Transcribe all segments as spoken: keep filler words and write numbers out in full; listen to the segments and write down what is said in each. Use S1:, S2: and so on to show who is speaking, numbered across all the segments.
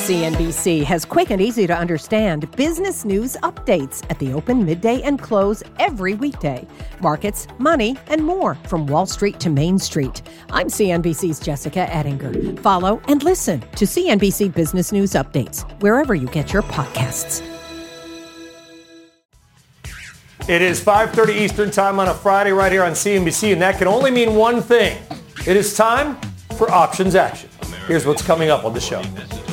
S1: C N B C has quick and easy to understand business news updates at the open, midday, and close every weekday. Markets, money, and more from Wall Street to Main Street. I'm C N B C's Jessica Ettinger. Follow and listen to C N B C Business News Updates wherever you get your podcasts.
S2: It is five thirty Eastern Time on a Friday right here on C N B C, and that can only mean one thing. It is time for Options Action. Here's what's coming up on the show.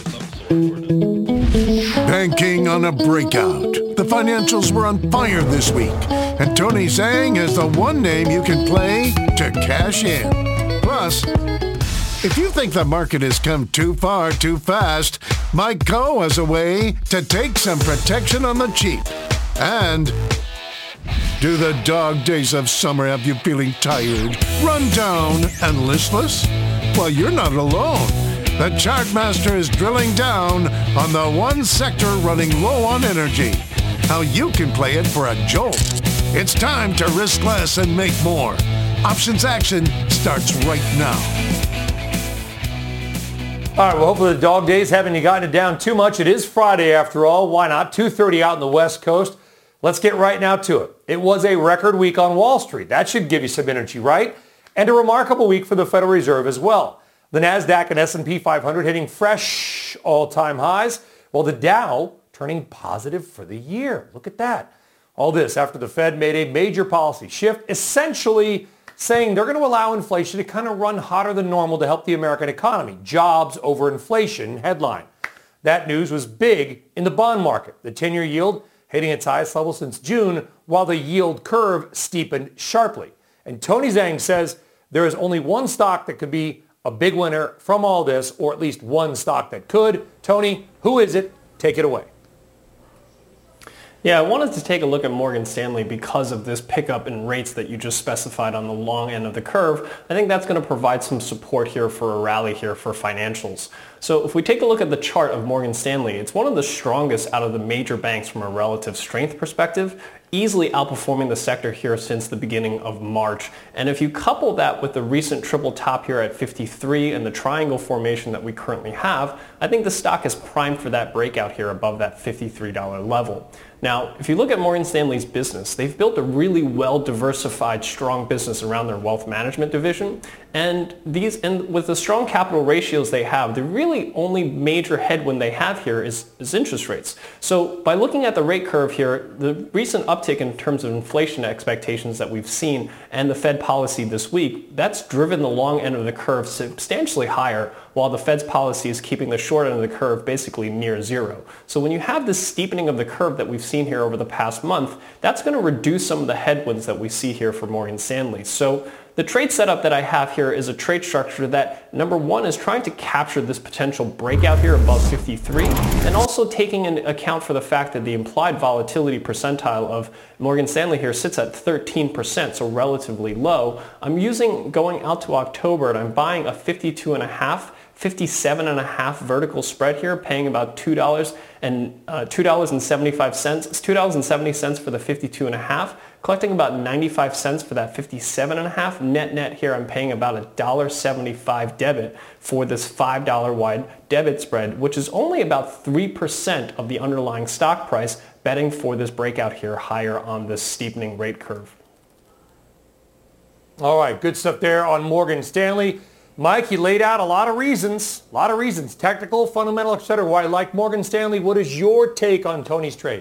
S3: Banking on a breakout. The financials were on fire this week, and Tony Zhang is the one name you can play to cash in. Plus, if you think the market has come too far too fast, Mike Coe has a way to take some protection on the cheap. And do the dog days of summer have you feeling tired, run down, and listless? Well, you're not alone. The Chartmaster is drilling down on the one sector running low on energy. How you can play it for a jolt. It's time to risk less and make more. Options Action starts right now.
S2: All right, well, hopefully the dog days haven't you gotten it down too much. It is Friday after all. Why not? two thirty out in the West Coast. Let's get right now to it. It was a record week on Wall Street. That should give you some energy, right? And a remarkable week for the Federal Reserve as well. The NASDAQ and S and P five hundred hitting fresh all-time highs, while the Dow turning positive for the year. Look at that. All this after the Fed made a major policy shift, essentially saying they're going to allow inflation to kind of run hotter than normal to help the American economy. Jobs over inflation headline. That news was big in the bond market. The ten-year yield hitting its highest level since June, while the yield curve steepened sharply. And Tony Zhang says there is only one stock that could be a big winner from all this, or at least one stock that could. Tony, who is it? Take it away.
S4: Yeah, I wanted to take a look at Morgan Stanley because of this pickup in rates that you just specified on the long end of the curve. I think that's going to provide some support here for a rally here for financials. So if we take a look at the chart of Morgan Stanley, it's one of the strongest out of the major banks from a relative strength perspective, easily outperforming the sector here since the beginning of March. And if you couple that with the recent triple top here at fifty-three and the triangle formation that we currently have, I think the stock is primed for that breakout here above that fifty-three dollars level. Now, if you look at Morgan Stanley's business, they've built a really well-diversified, strong business around their wealth management division. And these, and with the strong capital ratios they have, the really only major headwind they have here is, is interest rates. So by looking at the rate curve here, the recent uptick in terms of inflation expectations that we've seen and the Fed policy this week, that's driven the long end of the curve substantially higher, while the Fed's policy is keeping the short end of the curve basically near zero. So when you have this steepening of the curve that we've seen here over the past month, that's going to reduce some of the headwinds that we see here for Morgan Stanley. So the trade setup that I have here is a trade structure that, number one, is trying to capture this potential breakout here above fifty-three, and also taking into account for the fact that the implied volatility percentile of Morgan Stanley here sits at thirteen percent, so relatively low. I'm using going out to October, and I'm buying a fifty-two and a half, fifty-seven and a half vertical spread here, paying about two dollars and uh, two dollars and seventy-five cents. It's two dollars and seventy cents for the fifty-two and a half, collecting about ninety-five cents for that fifty-seven and a half. Net net here, I'm paying about a one dollar seventy-five debit for this five dollars wide debit spread, which is only about three percent of the underlying stock price, betting for this breakout here higher on this steepening rate curve.
S2: All right, good stuff there on Morgan Stanley. Mike, you laid out a lot of reasons, a lot of reasons, technical, fundamental, et cetera, why I like Morgan Stanley. What is your take on Tony's trade?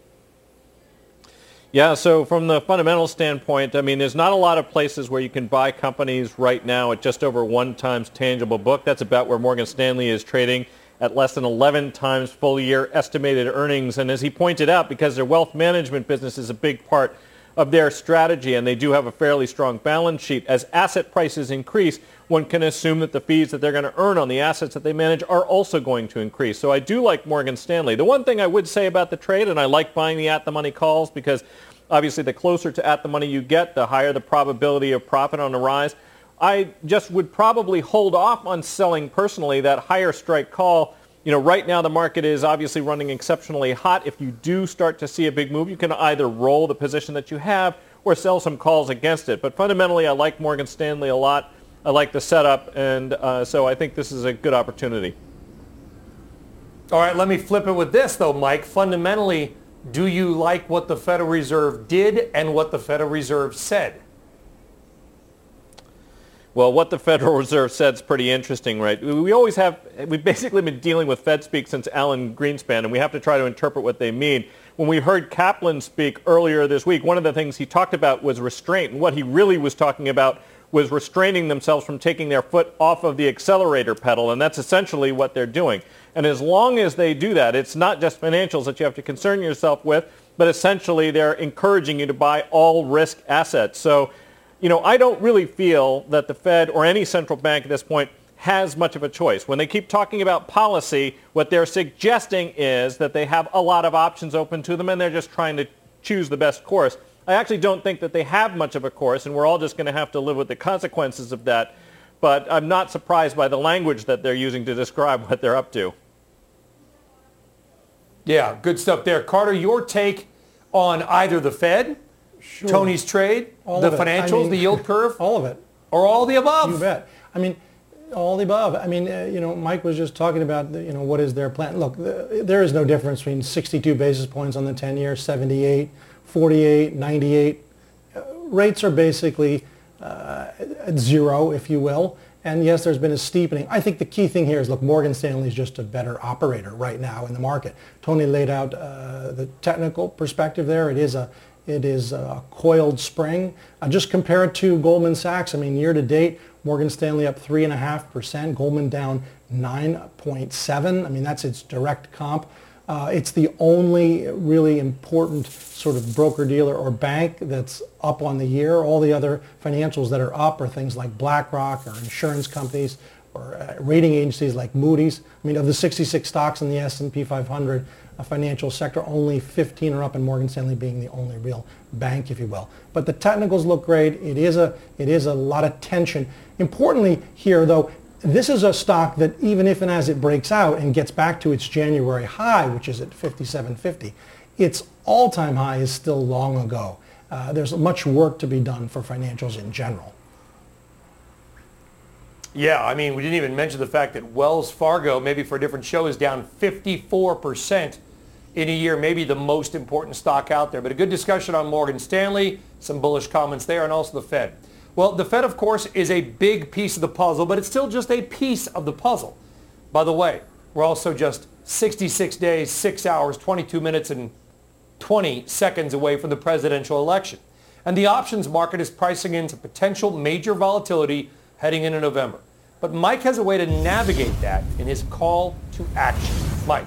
S5: Yeah, so from the fundamental standpoint, I mean, there's not a lot of places where you can buy companies right now at just over one times tangible book. That's about where Morgan Stanley is trading, at less than eleven times full year estimated earnings. And as he pointed out, because their wealth management business is a big part of their strategy, and they do have a fairly strong balance sheet, as asset prices increase, one can assume that the fees that they're going to earn on the assets that they manage are also going to increase. So I do like Morgan Stanley. The one thing I would say about the trade, and I like buying the at-the-money calls because obviously the closer to at-the-money you get, the higher the probability of profit on the rise. I just would probably hold off on selling personally that higher strike call. You know, right now the market is obviously running exceptionally hot. If you do start to see a big move, you can either roll the position that you have or sell some calls against it. But fundamentally, I like Morgan Stanley a lot. I like the setup, and uh, so I think this is a good opportunity.
S2: All right, let me flip it with this, though, Mike. Fundamentally, do you like what the Federal Reserve did and what the Federal Reserve said?
S5: Well, what the Federal Reserve said is pretty interesting, right? We always have, we've basically been dealing with Fed speak since Alan Greenspan, and we have to try to interpret what they mean. When we heard Kaplan speak earlier this week, one of the things he talked about was restraint, and what he really was talking about was restraining themselves from taking their foot off of the accelerator pedal, and that's essentially what they're doing. And as long as they do that, it's not just financials that you have to concern yourself with, but essentially they're encouraging you to buy all risk assets. So, you know, I don't really feel that the Fed or any central bank at this point has much of a choice. When they keep talking about policy, what they're suggesting is that they have a lot of options open to them and they're just trying to choose the best course. I actually don't think that they have much of a course, and we're all just going to have to live with the consequences of that. But I'm not surprised by the language that they're using to describe what they're up to.
S2: Yeah, good stuff there. Carter, your take on either the Fed, sure. Tony's trade, all the financials, I mean, the yield curve?
S6: All of it.
S2: Or all the above?
S6: You bet. I mean, all the above. I mean, uh, you know, Mike was just talking about, the, you know, what is their plan. Look, the, there is no difference between sixty-two basis points on the ten-year, seventy-eight, forty-eight, ninety-eight. Uh, rates are basically uh, at zero, if you will. And yes, there's been a steepening. I think the key thing here is, look, Morgan Stanley is just a better operator right now in the market. Tony laid out uh, the technical perspective there. It is a It is a coiled spring. Uh, just compare it to Goldman Sachs. I mean, year to date, Morgan Stanley up three point five percent, Goldman down nine point seven. I mean, that's its direct comp. Uh, it's the only really important sort of broker-dealer or bank that's up on the year. All the other financials that are up are things like BlackRock or insurance companies or uh, rating agencies like Moody's. I mean, of the sixty-six stocks in the S and P five hundred, a financial sector, only fifteen are up, and Morgan Stanley being the only real bank, if you will. But the technicals look great. It is a, it is a lot of tension. Importantly here, though, this is a stock that even if and as it breaks out and gets back to its January high, which is at fifty-seven fifty, its all-time high is still long ago. Uh, there's much work to be done for financials in general.
S2: Yeah, I mean, we didn't even mention the fact that Wells Fargo, maybe for a different show, is down fifty-four percent in a year, maybe the most important stock out there. But a good discussion on Morgan Stanley, some bullish comments there, and also the Fed. Well, the Fed, of course, is a big piece of the puzzle, but it's still just a piece of the puzzle. By the way, we're also just sixty-six days, six hours, twenty-two minutes, and twenty seconds away from the presidential election. And the options market is pricing in some potential major volatility heading into November. But Mike has a way to navigate that in his call to action. Mike.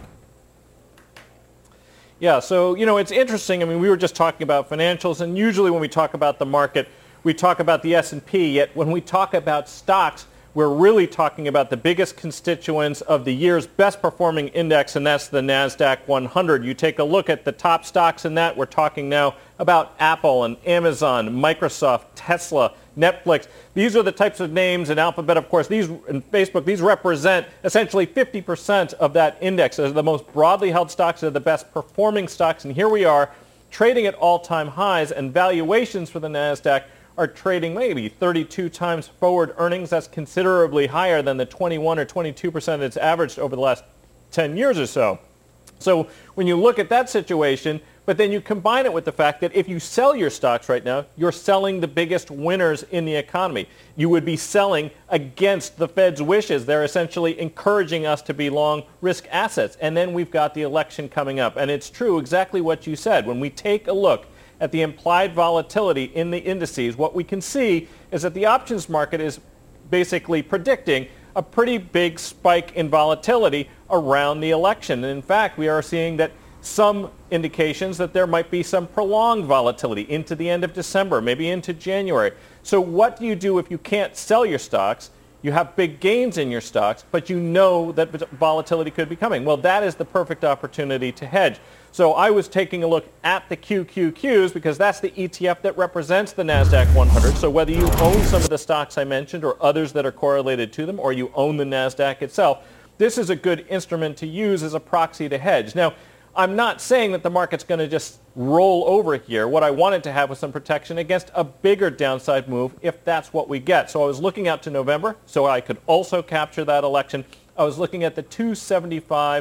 S5: Yeah, so, you know, it's interesting. I mean, we were just talking about financials, and usually when we talk about the market, we talk about the S and P, yet when we talk about stocks, we're really talking about the biggest constituents of the year's best performing index, and that's the NASDAQ one hundred. You take a look at the top stocks in that, we're talking now about Apple and Amazon, Microsoft, Tesla, Netflix. These are the types of names, and Alphabet, of course, these and Facebook, these represent essentially fifty percent of that index. They're the most broadly held stocks, they're the best performing stocks, and here we are trading at all-time highs, and valuations for the NASDAQ are trading maybe thirty-two times forward earnings. That's considerably higher than the twenty-one or twenty-two percent it's averaged over the last ten years or so. So when you look at that situation, but then you combine it with the fact that if you sell your stocks right now, you're selling the biggest winners in the economy. You would be selling against the Fed's wishes. They're essentially encouraging us to be long risk assets. And then we've got the election coming up. And it's true exactly what you said. When we take a look at the implied volatility in the indices, what we can see is that the options market is basically predicting a pretty big spike in volatility around the election. And in fact, we are seeing that some indications that there might be some prolonged volatility into the end of December, maybe into January. So what do you do if you can't sell your stocks? You have big gains in your stocks, but you know that volatility could be coming. Well, that is the perfect opportunity to hedge. So I was taking a look at the Q Q Qs because that's the E T F that represents the NASDAQ one hundred. So whether you own some of the stocks I mentioned or others that are correlated to them, or you own the NASDAQ itself, this is a good instrument to use as a proxy to hedge. Now, I'm not saying that the market's going to just roll over here. What I wanted to have was some protection against a bigger downside move if that's what we get. So I was looking out to November so I could also capture that election. I was looking at the two seventy-five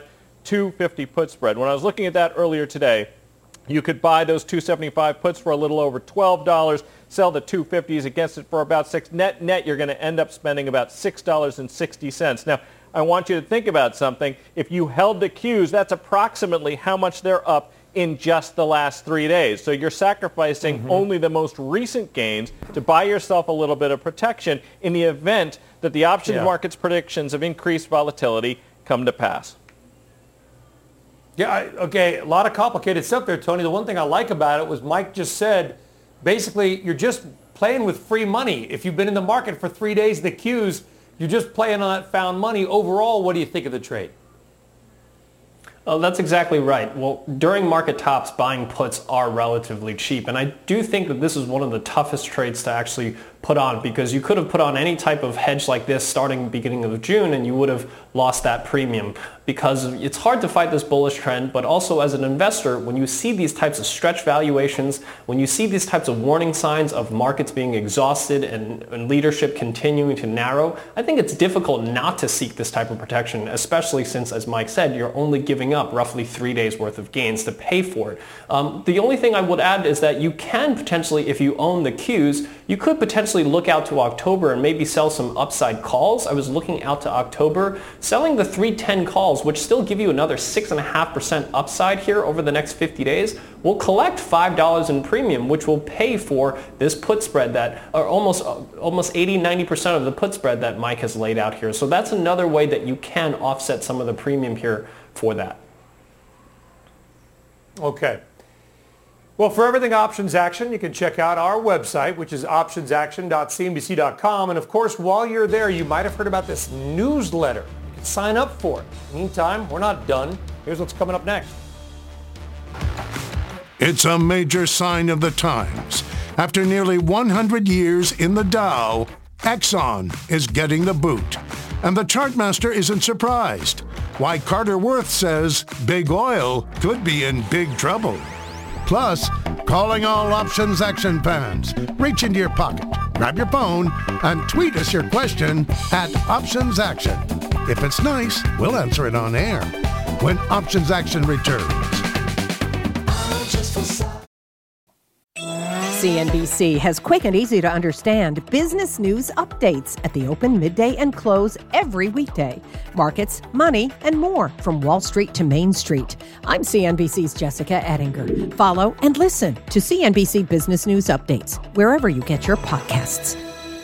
S5: two fifty put spread. When I was looking at that earlier today, you could buy those two seventy-five puts for a little over twelve dollars, sell the two fifties against it for about six. Net, net, you're going to end up spending about six dollars and sixty cents. Now, I want you to think about something. If you held the Qs, that's approximately how much they're up in just the last three days. So you're sacrificing mm-hmm. only the most recent gains to buy yourself a little bit of protection in the event that the options yeah. market's predictions of increased volatility come to pass.
S2: Yeah, I, okay, a lot of complicated stuff there, Tony. The one thing I like about it was Mike just said, basically, you're just playing with free money. If you've been in the market for three days, the Qs, you're just playing on that found money. Overall, what do you think of the trade?
S4: Oh, that's exactly right. Well, during market tops, buying puts are relatively cheap. And I do think that this is one of the toughest trades to actually put on, because you could have put on any type of hedge like this starting beginning of June and you would have lost that premium, because it's hard to fight this bullish trend. But also as an investor, when you see these types of stretch valuations, when you see these types of warning signs of markets being exhausted and, and leadership continuing to narrow, I think it's difficult not to seek this type of protection, especially since, as Mike said, you're only giving up roughly three days worth of gains to pay for it. Um, the only thing I would add is that you can potentially, if you own the Qs, you could potentially look out to October and maybe sell some upside calls. I was looking out to October, selling the three ten calls, which still give you another six point five percent upside here over the next fifty days, will collect five dollars in premium, which will pay for this put spread that, or almost almost eighty, ninety percent of the put spread that Mike has laid out here. So that's another way that you can offset some of the premium here for that.
S2: Okay. Well, for everything Options Action, you can check out our website, which is options action dot c n b c dot com. And of course, while you're there, you might have heard about this newsletter. You can sign up for it. Meantime, we're not done. Here's what's coming up next.
S3: It's a major sign of the times. After nearly one hundred years in the Dow, Exxon is getting the boot. And the Chartmaster isn't surprised. Why Carter Worth says big oil could be in big trouble. Plus, calling all Options Action fans. Reach into your pocket, grab your phone, and tweet us your question at Options Action. If it's nice, we'll answer it on air when Options Action returns.
S1: C N B C has quick and easy to understand business news updates at the open, midday, and close every weekday. Markets, money, and more from Wall Street to Main Street. I'm C N B C's Jessica Ettinger. Follow and listen to C N B C Business News Updates wherever you get your podcasts.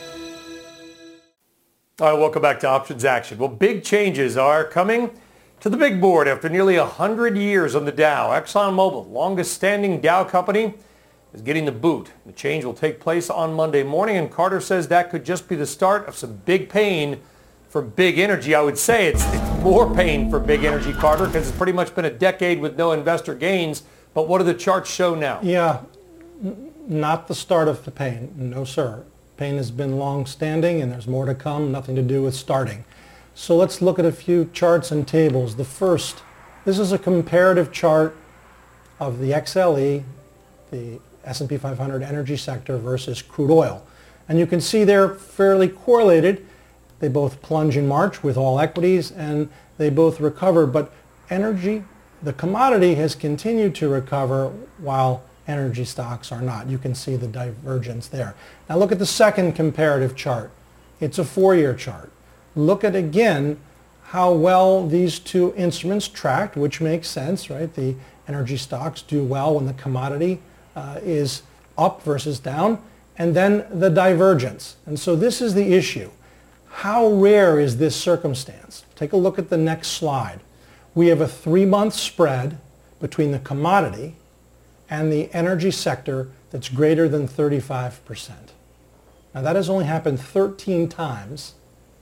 S2: All right, welcome back to Options Action. Well, big changes are coming to the big board after nearly one hundred years on the Dow. ExxonMobil, longest standing Dow company, is getting the boot. The change will take place on Monday morning, and Carter says that could just be the start of some big pain for big energy. I would say it's, it's more pain for big energy, Carter, because it's pretty much been a decade with no investor gains. But what do the charts show now?
S6: Yeah, n- not the start of the pain. No, sir. Pain has been long-standing, and there's more to come, nothing to do with starting. So let's look at a few charts and tables. The first, this is a comparative chart of the X L E, the S and P five hundred energy sector versus crude oil. And you can see they're fairly correlated. They both plunge in March with all equities, and they both recover. But energy, the commodity, has continued to recover while energy stocks are not. You can see the divergence there. Now look at the second comparative chart. It's a four-year chart. Look at, again, how well these two instruments tracked, which makes sense, right? The energy stocks do well when the commodity Uh, is up versus down, and then the divergence. And so this is the issue. How rare is this circumstance? Take a look at the next slide. We have a three-month spread between the commodity and the energy sector that's greater than thirty-five percent. Now that has only happened thirteen times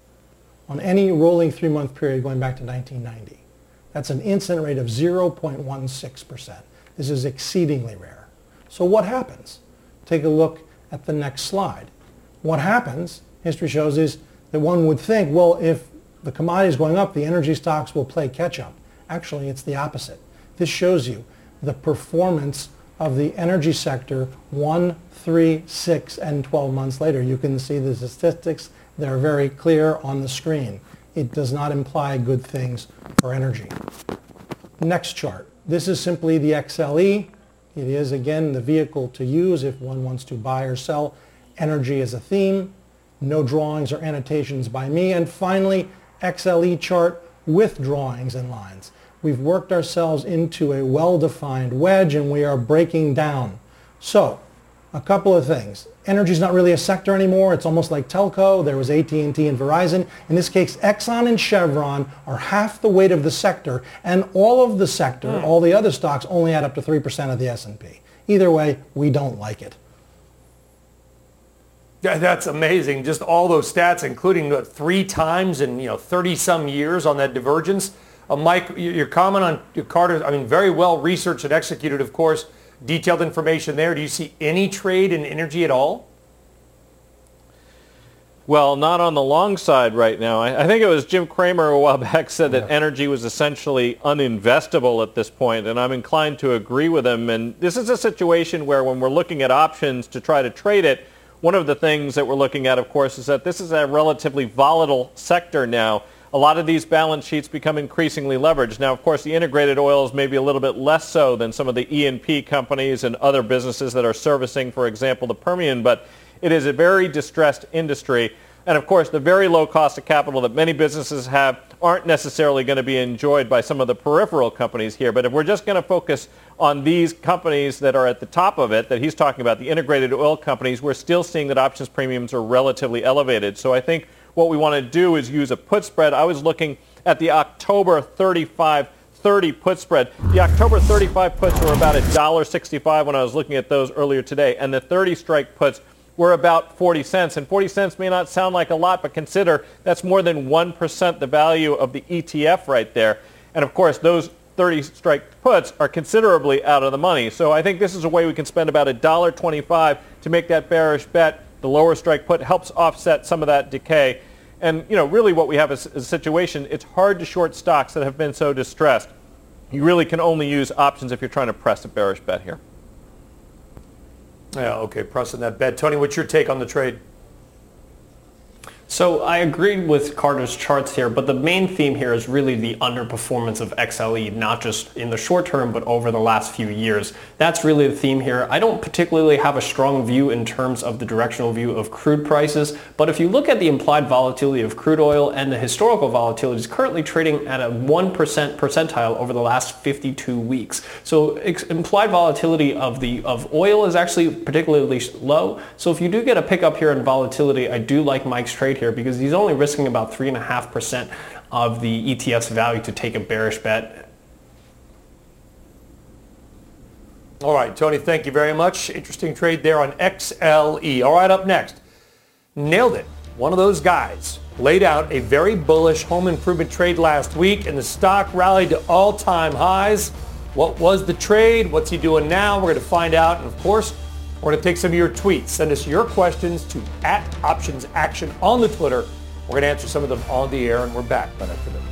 S6: on any rolling three-month period going back to nineteen ninety. That's an incident rate of zero point one six percent. This is exceedingly rare. So what happens? Take a look at the next slide. What happens, history shows, is that one would think, well, if the commodity is going up, the energy stocks will play catch-up. Actually, it's the opposite. This shows you the performance of the energy sector one, three, six, and twelve months later. You can see the statistics. They're very clear on the screen. It does not imply good things for energy. Next chart. This is simply the X L E. It is, again, the vehicle to use if one wants to buy or sell energy as a theme. No drawings or annotations by me. And finally, X L E chart with drawings and lines. We've worked ourselves into a well-defined wedge, and we are breaking down. So, a couple of things. Energy is not really a sector anymore. It's almost like telco. There was A T and T and Verizon. In this case, Exxon and Chevron are half the weight of the sector, and all of the sector, mm. all the other stocks, only add up to three percent of the S and P. Either way, we don't like it.
S2: Yeah, that's amazing. Just all those stats, including what, three times in you know thirty some years on that divergence. Uh, Mike, your comment on Carter, I mean, very well researched and executed, of course. Detailed information there. Do you see any trade in energy at all?
S5: Well, not on the long side right now. I, I think it was Jim Cramer a while back said that yeah. energy was essentially uninvestable at this point, and I'm inclined to agree with him. And this is a situation where when we're looking at options to try to trade it, one of the things that we're looking at, of course, is that this is a relatively volatile sector now. A lot of these balance sheets become increasingly leveraged. Now, of course, the integrated oils may be a little bit less so than some of the E and P companies and other businesses that are servicing, for example, the Permian, but it is a very distressed industry. And, of course, the very low cost of capital that many businesses have aren't necessarily going to be enjoyed by some of the peripheral companies here. But if we're just going to focus on these companies that are at the top of it, that he's talking about, the integrated oil companies, we're still seeing that options premiums are relatively elevated. So I think what we want to do is use a put spread. I was looking at the October thirty-five thirty put spread. The October thirty-five puts were about one dollar sixty-five when I was looking at those earlier today, and the thirty strike puts were about forty cents. And forty cents may not sound like a lot, but consider that's more than one percent the value of the E T F right there. And of course, those thirty strike puts are considerably out of the money. So I think this is a way we can spend about one dollar twenty-five to make that bearish bet. The lower strike put helps offset some of that decay. And, you know, really what we have is a situation, it's hard to short stocks that have been so distressed. You really can only use options if you're trying to press a bearish bet here.
S2: Yeah, okay, pressing that bet. Tony, what's your take on the trade?
S4: So I agree with Carter's charts here, but the main theme here is really the underperformance of X L E, not just in the short term, but over the last few years. That's really the theme here. I don't particularly have a strong view in terms of the directional view of crude prices, but if you look at the implied volatility of crude oil and the historical volatility, it's currently trading at a one percent percentile over the last fifty-two weeks. So ex- implied volatility of the of oil is actually particularly low. So if you do get a pickup here in volatility, I do like Mike's trade here because he's only risking about three point five percent of the E T F's value to take a bearish bet.
S2: All right, Tony, thank you very much. Interesting trade there on X L E. All right, up next, nailed it. One of those guys laid out a very bullish home improvement trade last week, and the stock rallied to all-time highs. What was the trade? What's he doing now? We're going to find out, and of course, we're going to take some of your tweets. Send us your questions to at Options Action on the Twitter. We're going to answer some of them on the air, and we're back right after this.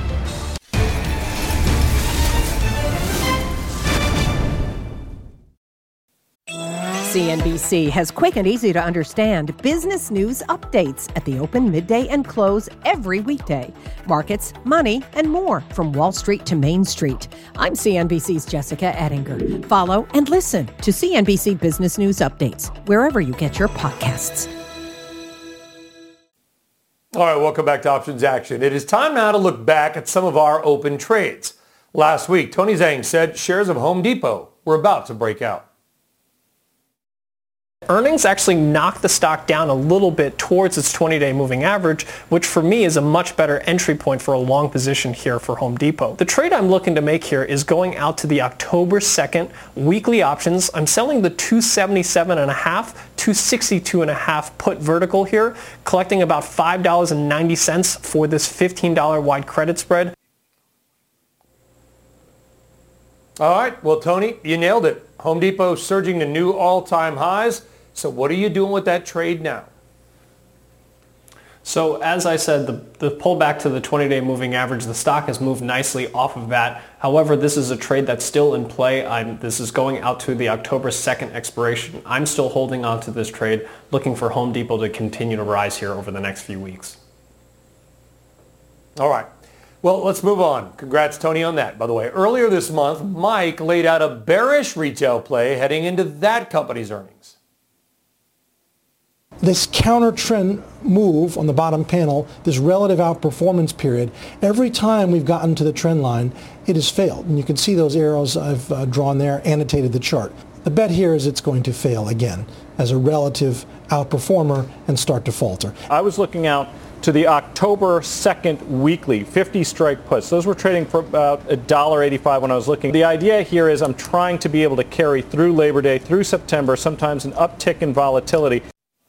S1: C N B C has quick and easy to understand business news updates at the open, midday, and close every weekday. Markets, money, and more from Wall Street to Main Street. I'm C N B C's Jessica Ettinger. Follow and listen to C N B C Business News Updates wherever you get your podcasts.
S2: All right, welcome back to Options Action. It is time now to look back at some of our open trades. Last week, Tony Zhang said shares of Home Depot were about to break out.
S4: Earnings actually knocked the stock down a little bit towards its twenty-day moving average, which for me is a much better entry point for a long position here for Home Depot. The trade I'm looking to make here is going out to the October second weekly options. I'm selling the two seventy-seven and a half, two sixty-two and a half put vertical here, collecting about five dollars and ninety cents for this fifteen dollars wide credit spread.
S2: All right, well, Tony, you nailed it. Home Depot surging to new all-time highs. So what are you doing with that trade now?
S4: So as I said, the, the pullback to the twenty-day moving average, the stock has moved nicely off of that. However, this is a trade that's still in play. I'm, this is going out to the October second expiration. I'm still holding on to this trade, looking for Home Depot to continue to rise here over the next few weeks.
S2: All right. Well, let's move on. Congrats, Tony, on that. By the way, earlier this month, Mike laid out a bearish retail play heading into that company's earnings.
S6: This counter trend move on the bottom panel, this relative outperformance period, every time we've gotten to the trend line, it has failed. And you can see those arrows I've uh, drawn there, annotated the chart. The bet here is it's going to fail again as a relative outperformer and start to falter.
S5: I was looking out to the October second weekly, fifty strike puts. Those were trading for about one dollar eighty-five when I was looking. The idea here is I'm trying to be able to carry through Labor Day, through September, sometimes an uptick in volatility.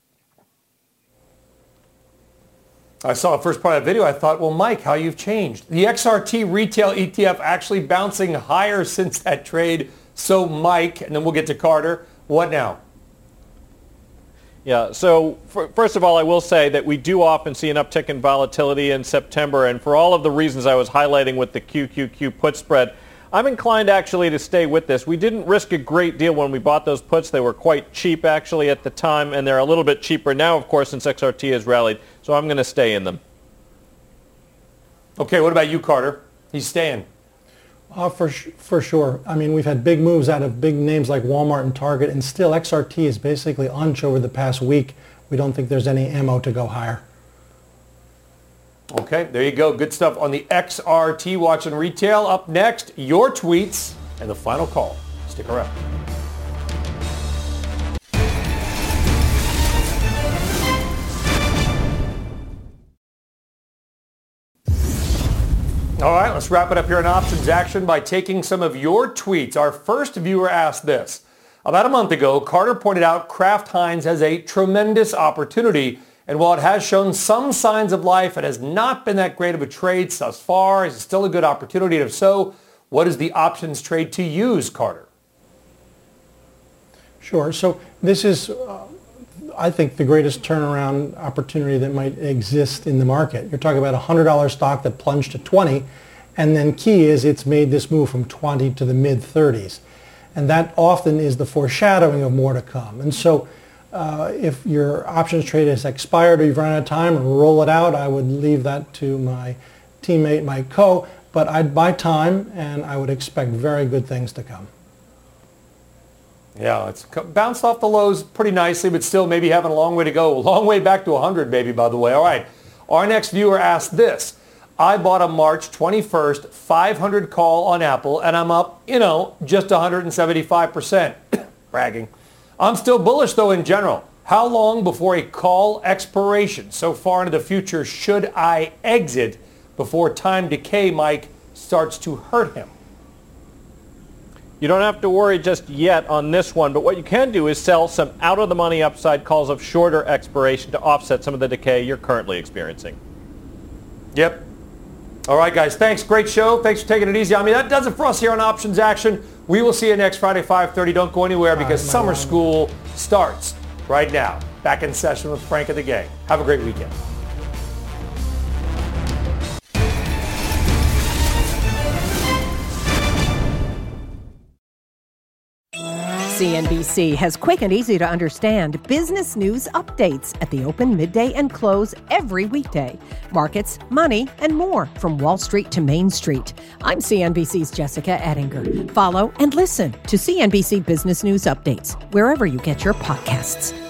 S2: I saw the first part of that video. I thought, well, Mike, how you've changed. The X R T retail E T F actually bouncing higher since that trade. So, Mike, and then we'll get to Carter. What now?
S5: Yeah, so for, first of all, I will say that we do often see an uptick in volatility in September, and for all of the reasons I was highlighting with the Q Q Q put spread, I'm inclined actually to stay with this. We didn't risk a great deal when we bought those puts. They were quite cheap actually at the time, and they're a little bit cheaper now, of course, since X R T has rallied, so I'm going to stay in them.
S2: Okay, what about you, Carter? He's staying.
S6: Uh, for, for sure. I mean, we've had big moves out of big names like Walmart and Target, and still X R T is basically unch over the past week. We don't think there's any ammo to go higher.
S2: Okay, there you go. Good stuff on the X R T watching retail. Up next, your tweets and the final call. Stick around. All right, let's wrap it up here in Options Action by taking some of your tweets. Our first viewer asked this. About a month ago, Carter pointed out Kraft Heinz has a tremendous opportunity. And while it has shown some signs of life, it has not been that great of a trade thus far. Is it still a good opportunity? And if so, what is the options trade to use, Carter?
S6: Sure. So this is, uh, I think, the greatest turnaround opportunity that might exist in the market. You're talking about a one hundred dollars stock that plunged to twenty, and then key is it's made this move from twenty to the mid thirties. And that often is the foreshadowing of more to come. And so uh, if your options trade has expired or you've run out of time and roll it out, I would leave that to my teammate, Mike Coe. But I'd buy time, and I would expect very good things to come.
S2: Yeah, it's bounced off the lows pretty nicely, but still maybe having a long way to go. A long way back to one hundred, maybe, by the way. All right, our next viewer asked this. I bought a March twenty-first five hundred call on Apple, and I'm up, you know, just one hundred seventy-five percent. Bragging. I'm still bullish, though, in general. How long before a call expiration so far into the future should I exit before time decay, Mike, starts to hurt him?
S5: You don't have to worry just yet on this one, but what you can do is sell some out-of-the-money upside calls of shorter expiration to offset some of the decay you're currently experiencing.
S2: Yep. All right, guys. Thanks. Great show. Thanks for taking it easy on me. That does it for us here on Options Action. We will see you next Friday, five thirty. Don't go anywhere because right, summer school starts right now. Back in session with Frank and the gang. Have a great weekend.
S1: C N B C has quick and easy to understand business news updates at the open, midday, and close every weekday. Markets, money, and more from Wall Street to Main Street. I'm C N B C's Jessica Ettinger. Follow and listen to C N B C Business News Updates wherever you get your podcasts.